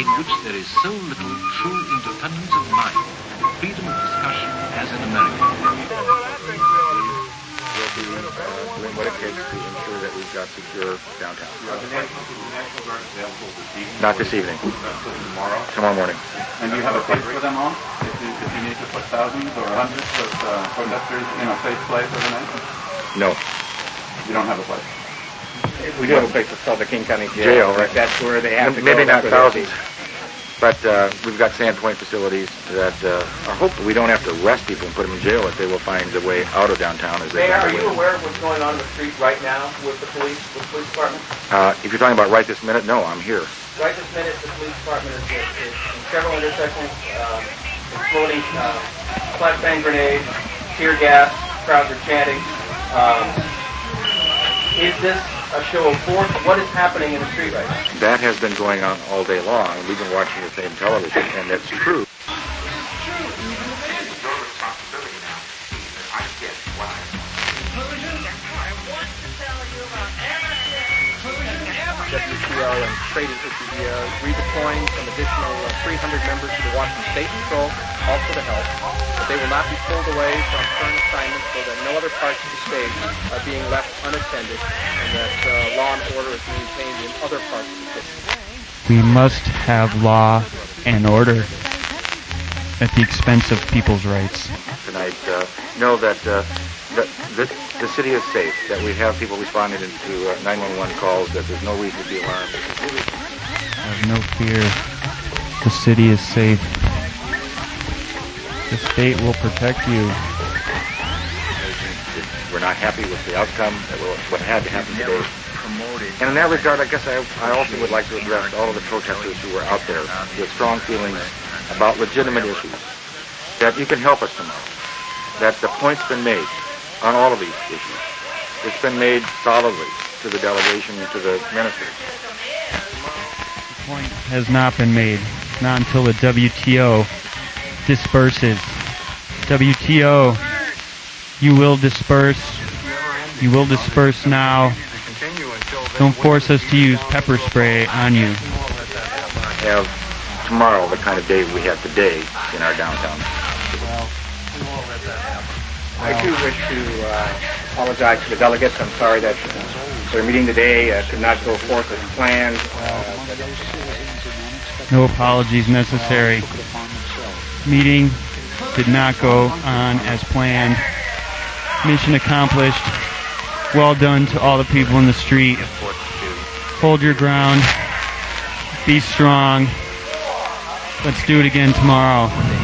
in which there is so little true independence of mind and freedom of discussion as in America. We'll be doing what it takes to ensure that we've got secure downtown. National Guard available this evening? Not this evening. Tomorrow? Tomorrow morning. And do you have a place for them on? If you need to put thousands or hundreds of protesters in a safe place overnight? No. You don't have a place? We do have a place that's called the King County Jail. Right? That's where they have to go. Maybe not thousands. But we've got Sandpoint facilities that are hopeful we don't have to arrest people and put them in jail if they will find a way out of downtown as they Mayor, are you aware of what's going on in the street right now with the police department? If you're talking about right this minute, no, I'm here. Right this minute, the police department is in several intersections, exploding flashbang grenades, tear gas, crowds are chanting. Is this a show of force? What is happening in the street right now? That has been going on all day long. We've been watching the same television, and that's true. WTO and trading will be redeploying some additional 300 members to the Washington State Patrol, also to help. But they will not be pulled away from current assignments so that no other parts of the state are being left unattended and that law and order is maintained in other parts of the state. We must have law and order at the expense of people's rights. Tonight, know that the city is safe, that we have people responding to 911 calls, that there's no reason to be alarmed. Have no fear. The city is safe. The state will protect you. We're not happy with the outcome, what had to happen today. And in that regard, I guess I also would like to address all of the protesters who were out there with strong feelings about legitimate issues, that you can help us tomorrow, that the point's been made on all of these issues. It's been made solidly to the delegation and to the ministers. The point has not been made, not until the WTO disperses. WTO, you will disperse. You will disperse now. Don't force us to use pepper spray on you. Have tomorrow the kind of day we have today in our downtown. I do wish to apologize to the delegates. I'm sorry that their meeting today could not go forth as planned. No apologies necessary. Meeting did not go on as planned. Mission accomplished. Well done to all the people in the street. Hold your ground. Be strong. Let's do it again tomorrow.